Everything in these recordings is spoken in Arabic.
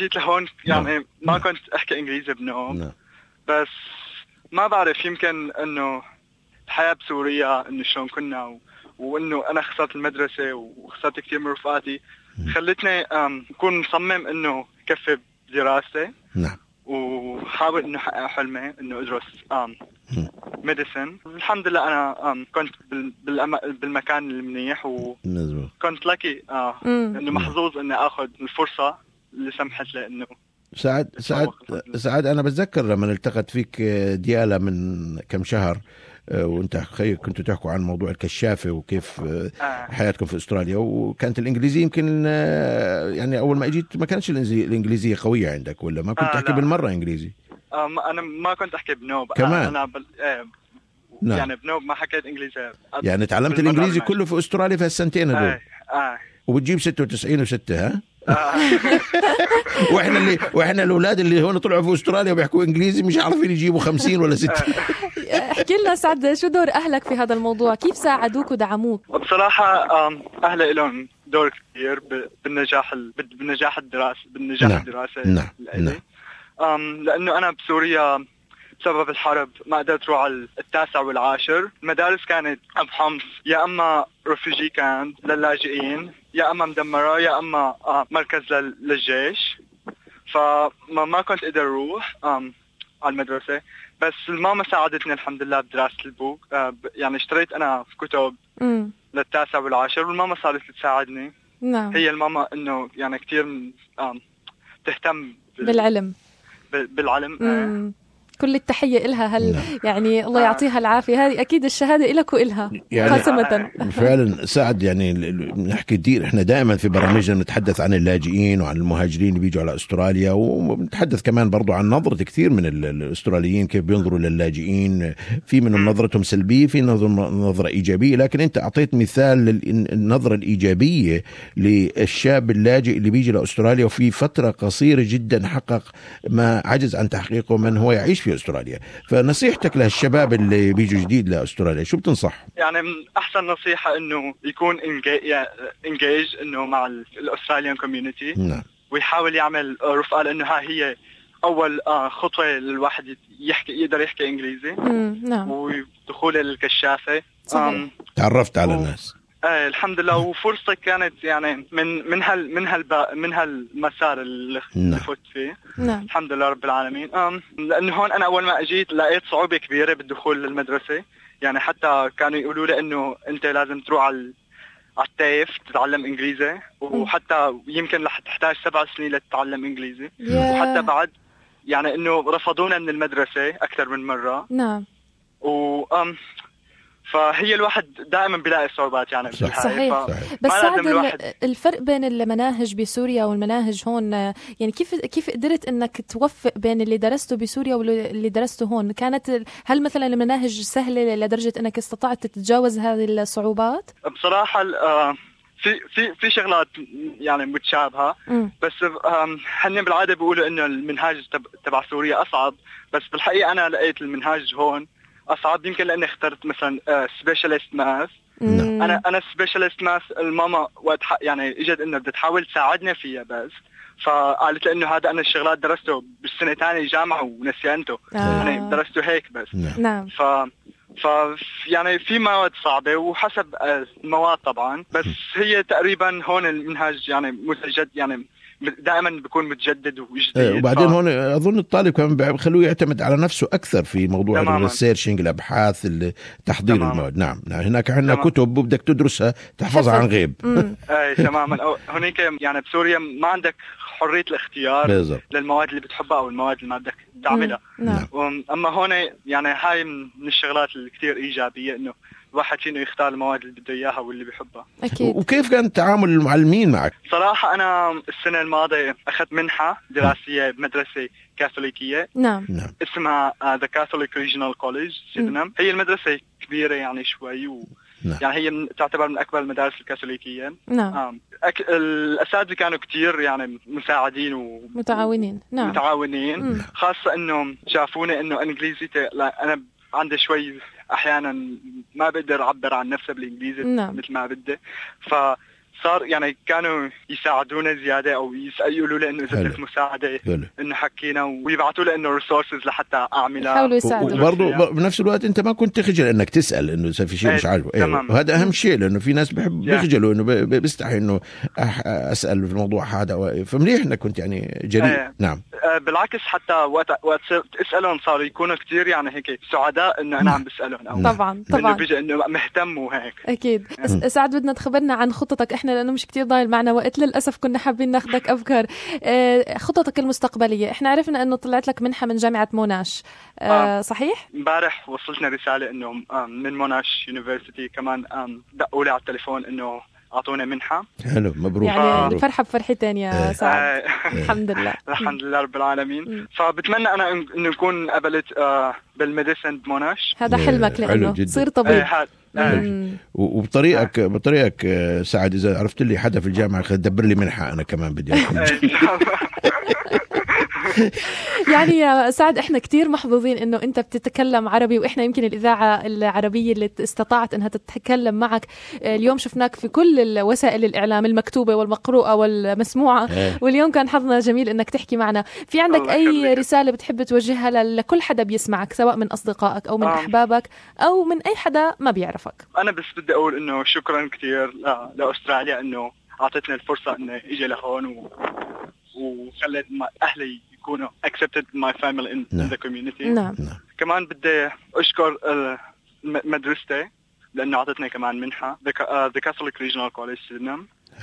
اجيت لهون يعني ما كنت احكي انجليزي بنوم. بس ما بعرف، يمكن انه الحياة بسوريا انه شلون كنا وانه انا خسرت المدرسة وخسرت كثير من رفقاتي خلتني اكون مصمم انه كفي بدراستي. نعم. وحاول انه احقق حلمي انه ادرس ميديسن. الحمد لله انا كنت بالمكان المنيح وكنت لكي انه محظوظ اني اخذ الفرصة اللي سمحت لي انه سعد انا بتذكر لما التقت فيك ديالا من كم شهر وانت كنتوا تحكوا عن موضوع الكشافة وكيف حياتكم في استراليا، وكانت الانجليزية يمكن يعني اول ما اجيت ما كانتش الانجليزية قوية عندك، ولا ما كنت تحكي بالمرة انجليزي؟ انا ما كنت احكي بنوب كمان. انا نعم. يعني بنوب ما حكيت انجليزي يعني تعلمت الانجليزي كله في استراليا في السنتين هذول. وبتجيب 96 و6 ها؟ واحنا الاولاد اللي هون طلعوا في استراليا وبيحكوا انجليزي مش عارفين يجيبوا 50 ولا 60. احكي لنا سعد، شو دور اهلك في هذا الموضوع؟ كيف ساعدوك ودعموك؟ بصراحه اهلي لهم دور كبير بالنجاح الدراسي نعم. لانه انا بسوريا بسبب الحرب ما قدرت اروح على 9 و10. المدارس كانت بحمص يا اما ريفوجي كامب للاجئين، يا اما مدمره، يا اما مركز للجيش. فما كنت اقدر اروح على المدرسه. بس الماما ساعدتني الحمد لله بدراسه البوك. يعني اشتريت انا كتب لل9 وال10 والماما صارت تساعدني. نعم. هي الماما انه يعني كثير تهتم بالعلم. كل التحية إلها. يعني الله يعطيها العافية. هذه أكيد الشهادة إلك وإلها يعني قسمة. فعلا سعد، يعني نحكي كثير إحنا دائما في برامجنا نتحدث عن اللاجئين وعن المهاجرين اللي بيجوا على أستراليا، ونتحدث كمان برضو عن نظرة كثير من الأستراليين كيف بينظروا للاجئين. في منهم نظرتهم سلبية، في نظرة إيجابية، لكن أنت أعطيت مثال للنظرة الإيجابية للشاب اللاجئ اللي بيجي لأستراليا وفي فترة قصيرة جدا حقق ما عجز عن تحقيقه من هو يعيش في أستراليا. فنصيحتك للشباب اللي بيجوا جديد لأستراليا شو بتنصح؟ يعني من أحسن نصيحة إنه يكون انجيج إنه مع الأستراليان كوميونيتي. نعم. ويحاول يعمل رفقة، لأنه هي أول خطوة للواحد يقدر يحكي إنجليزي. نعم. ودخول الكشافة. تعرفت على الناس. الحمد لله. وفرصة كانت يعني من هالمسار اللي فوت فيه. نعم. الحمد لله رب العالمين. لأنه هون أنا أول ما أجيت لقيت صعوبة كبيرة بالدخول للمدرسة. يعني حتى كانوا يقولوا لي إنه أنت لازم تروح على التايف تتعلم إنجليزي، وحتى يمكن رح تحتاج 7 سنين لتتعلم إنجليزي. وحتى بعد يعني إنه رفضونا من المدرسة أكثر من مرة. نعم. فهي الواحد دائما بيلاقي صعوبات يعني. صحيح. بس سعد، الفرق بين المناهج بسوريا والمناهج هون، يعني كيف قدرت انك توفق بين اللي درسته بسوريا واللي درسته هون؟ هل مثلا المناهج سهلة لدرجة انك استطعت تتجاوز هذه الصعوبات؟ بصراحة في شغلات يعني متشابهة. بس هن بالعادة بيقولوا انه المنهاج تبع سوريا اصعب، بس بالحقيقة انا لقيت المنهاج هون اصعب. يمكن لاني اخترت مثلا سبيشاليست ماث. انا سبيشاليست ماث. الماما وقت يعني اجت انه بدها تحاول تساعدني فيها، بس فقالت لي انه هذا انا الشغلات درسته بالسنه الثانيه جامعه ونسيانته. يعني درسته هيك بس. نعم. يعني في مواد صعبه وحسب المواد طبعا، بس هي تقريبا هون المنهاج يعني متجدد، يعني دائما بيكون متجدد وجديد. وبعدين هون اظن الطالب كمان بخلوه يعتمد على نفسه اكثر في موضوع الريسيرشنج، الابحاث، تحضير المواد. نعم. هناك عندنا كتب بدك تدرسها تحفظها عن غيب. اي تماما. هناك يعني بسوريا ما عندك حرية الاختيار بالزبط للمواد اللي بتحبها او المواد اللي ما بدك تعملها. اما هون يعني هاي من الشغلات الكثير ايجابية، انه الواحد فينه يختار المواد اللي بده اياها واللي بيحبها. أكيد. وكيف كان تعامل المعلمين معك؟ صراحة أنا السنة الماضية أخذت منحة دراسية بمدرسة كاثوليكية. نعم. اسمها The Catholic Regional College سيدنام. هي المدرسة كبيرة يعني شوي يعني هي تعتبر من أكبر المدارس الكاثوليكية. نعم. الأساتذة كانوا كتير يعني مساعدين متعاونين. نعم. متعاونين. خاصة إنه شافوني إنه إنجليزيتي أنا عندي شوي أحيانا ما بقدر أعبر عن نفسي بالإنجليزي مثل ما بدي. صار يعني كانوا يساعدونا زيادة أو يقولوا لي إنه إذا بدك مساعدة إنه حكينا ويبعثوا لي إنه ريسورسز لحتى أعملها. يحاولوا يساعدوا. وبرضه بنفس الوقت أنت ما كنت تخجل إنك تسأل إنه إذا في شيء مش عاجبه. وهذا أهم شيء، لأنه في ناس بيخجلوا إنه بيستحي إنه أسأل في الموضوع هذا، فمليح إنك كنت يعني جريء. نعم. بالعكس حتى وقت تسألهم صاروا يكونوا كتير يعني هيك سعداء إنه أنا عم بسألهم. أو طبعا إنه بيجي إنه مهتم وهيك. أكيد. سعد بدنا تخبرنا عن خططك إحنا لأنه مش كتير ضايل معنا وقت، للأسف كنا حابين ناخدك أفكار. خططك المستقبلية، إحنا عرفنا إنه طلعت لك منحة من جامعة موناش، صحيح؟ امبارح وصلتنا رسالة إنه من موناش يونيفرسيتي كمان دقوا لي على التليفون إنه أعطونا منحة. حلو، مبروك. يعني الفرحة بفرحتين يا سعد. الحمد لله. الحمد لله رب العالمين. فبتمنى أنا إنه نكون قبلت بالميديسن بموناش. هذا حلمك لأنه تصير طبيب. وبطريقك سعد، إذا عرفت لي حدا في الجامعة دبر لي منحة أنا كمان بدي يعني يا سعد احنا كتير محظوظين انه انت بتتكلم عربي، واحنا يمكن الاذاعه العربيه اللي استطاعت انها تتكلم معك اليوم. شفناك في كل وسائل الاعلام المكتوبه والمقروءه والمسموعه، واليوم كان حظنا جميل انك تحكي معنا. في عندك اي رساله بتحب توجهها لكل حدا بيسمعك، سواء من اصدقائك او من احبابك او من اي حدا ما بيعرفك؟ انا بس بدي اقول انه شكرا كثير لاستراليا انه اعطتني الفرصه انه اجي لهون وخلت اهلي يكونوا accepted my family in the community. نعم. كمان بدي أشكر مدرستي لأنه أعطتني كمان منحة the Catholic Regional College Sydenham.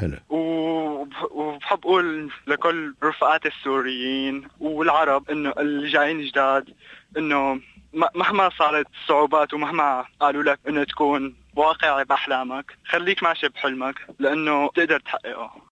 وبحب أقول لكل رفقاتي السوريين والعرب إنه اللي جايين جداد إنه مهما صارت صعوبات ومهما قالوا لك إنه تكون واقعي بأحلامك، خليك ماشي بحلمك لأنه تقدر تحققه.